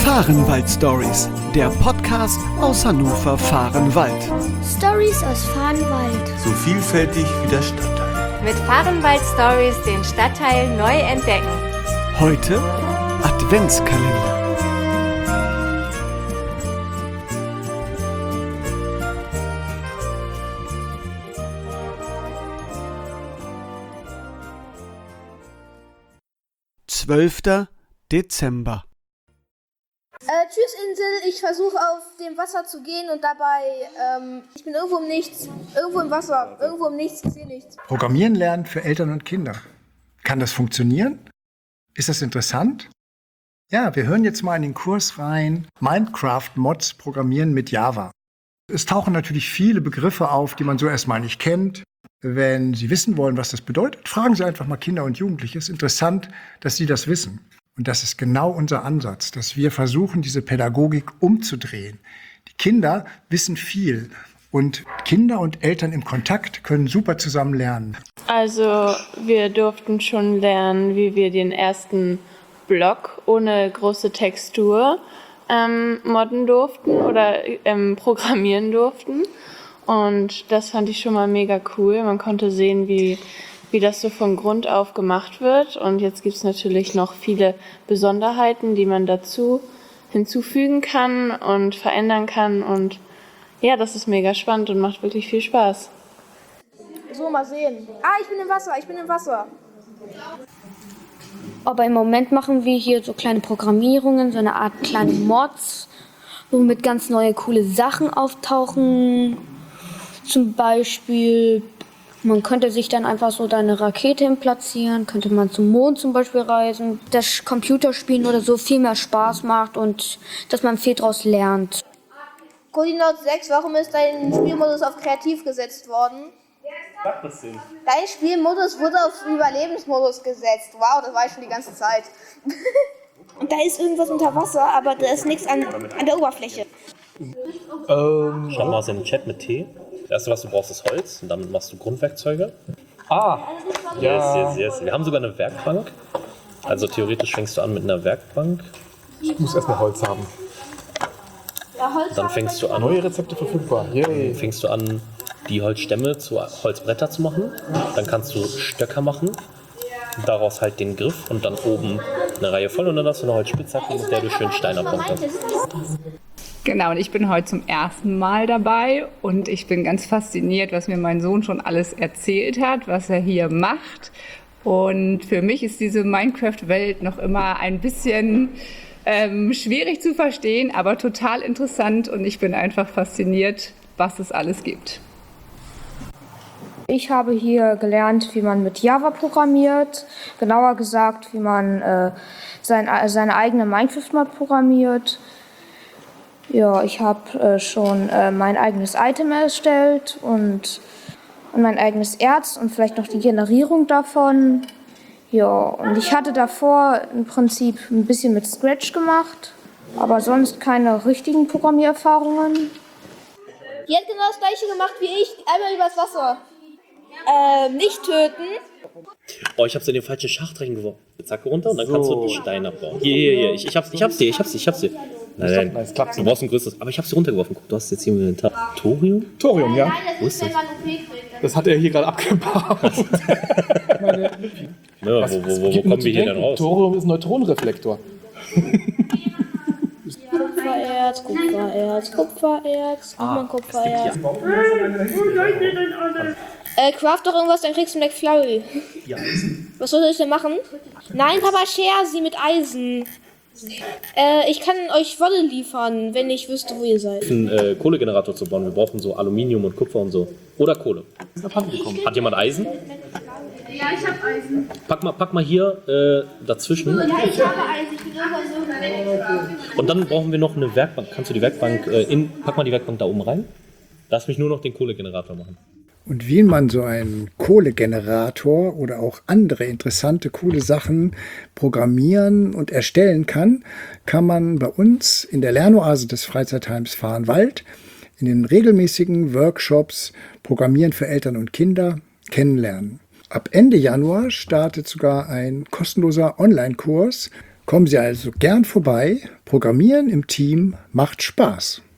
Fahrenwald-Stories, der Podcast aus Hannover-Fahrenwald. Stories aus Fahrenwald. So vielfältig wie der Stadtteil. Mit Fahrenwald-Stories den Stadtteil neu entdecken. Heute Adventskalender. Dezember. Tschüss Insel, ich versuche auf dem Wasser zu gehen und dabei, ich bin irgendwo im Nichts, irgendwo im Wasser, irgendwo im Nichts, ich sehe nichts. Programmieren lernen für Eltern und Kinder. Kann das funktionieren? Ist das interessant? Ja, wir hören jetzt mal in den Kurs rein. Minecraft-Mods programmieren mit Java. Es tauchen natürlich viele Begriffe auf, die man so erstmal nicht kennt. Wenn Sie wissen wollen, was das bedeutet, fragen Sie einfach mal Kinder und Jugendliche. Es ist interessant, dass sie das wissen. Und das ist genau unser Ansatz, dass wir versuchen, diese Pädagogik umzudrehen. Die Kinder wissen viel und Kinder und Eltern im Kontakt können super zusammen lernen. Also wir durften schon lernen, wie wir den ersten Block ohne große Textur modden durften oder programmieren durften. Und das fand ich schon mal mega cool. Man konnte sehen, wie das so von Grund auf gemacht wird. Und jetzt gibt es natürlich noch viele Besonderheiten, die man dazu hinzufügen kann und verändern kann. Und ja, das ist mega spannend und macht wirklich viel Spaß. So, mal sehen. Ich bin im Wasser. Aber im Moment machen wir hier so kleine Programmierungen, so eine Art kleine Mods, womit ganz neue coole Sachen auftauchen. Zum Beispiel, man könnte sich dann einfach so da eine Rakete hin platzieren, könnte man zum Mond zum Beispiel reisen. Das Computerspielen oder so viel mehr Spaß macht und dass man viel daraus lernt. Coordinate 6, warum ist dein Spielmodus auf Kreativ gesetzt worden? Was denn? Dein Spielmodus wurde auf Überlebensmodus gesetzt. Wow, das war ich schon die ganze Zeit. Und da ist irgendwas unter Wasser, aber da ist nichts an der Oberfläche. Schau mal aus dem Chat mit T. Das erste, was du brauchst, ist Holz und damit machst du Grundwerkzeuge. Yes. Wir haben sogar eine Werkbank. Also theoretisch fängst du an mit einer Werkbank. Ich muss erstmal Holz haben. Dann fängst du an. Neue Rezepte verfügbar. Yay. Fängst du an, die Holzstämme zu Holzbretter zu machen. Dann kannst du Stöcker machen. Daraus halt den Griff und dann oben eine Reihe voll und dann hast du eine Holzspitzhacke, mit der du schön Steine abbauen kannst. Genau, und ich bin heute zum ersten Mal dabei und ich bin ganz fasziniert, was mir mein Sohn schon alles erzählt hat, was er hier macht. Und für mich ist diese Minecraft-Welt noch immer ein bisschen schwierig zu verstehen, aber total interessant und ich bin einfach fasziniert, was es alles gibt. Ich habe hier gelernt, wie man mit Java programmiert, genauer gesagt, wie man seine eigene Minecraft-Mod programmiert. Ja, ich habe schon mein eigenes Item erstellt und mein eigenes Erz und vielleicht noch die Generierung davon. Ja, und ich hatte davor im Prinzip ein bisschen mit Scratch gemacht, aber sonst keine richtigen Programmiererfahrungen. Die hat genau das gleiche gemacht wie ich, einmal übers Wasser. Nicht töten. Oh, ich hab's in den falschen Schacht reingeworfen. Zacke runter und dann kannst du Steine abbauen. Hier. Ich hab's dir. Nein. Du brauchst ein größeres. Aber ich hab's dir runtergeworfen. Guck, du hast jetzt hier im Inventar. Thorium? Thorium, ja. Nein, Wo ist das? Das hat er hier gerade abgebaut. Wo kommen wir hier denn raus? Thorium ist ein Neutronenreflektor. Kupfererz, Kupfererz. Craft doch irgendwas, dann kriegst du McFlurry. Ja. Was soll ich denn machen? Nein, Papa, share sie mit Eisen. Ich kann euch Wolle liefern, wenn ich wüsste, wo ihr seid. Einen Kohlegenerator zu bauen. Wir brauchen so Aluminium und Kupfer und so. Oder Kohle. Hat jemand Eisen? Ja, ich hab Eisen. Pack mal hier dazwischen. Ja, ich habe Eisen. Ich bin so. Und dann brauchen wir noch eine Werkbank. Kannst du die Werkbank pack mal die Werkbank da oben rein. Lass mich nur noch den Kohlegenerator machen. Und wie man so einen Kohlegenerator oder auch andere interessante, coole Sachen programmieren und erstellen kann, kann man bei uns in der Lernoase des Freizeitheims Fahrenwald in den regelmäßigen Workshops Programmieren für Eltern und Kinder kennenlernen. Ab Ende Januar startet sogar ein kostenloser Online-Kurs Kommen Sie also gern vorbei. Programmieren im Team macht Spaß.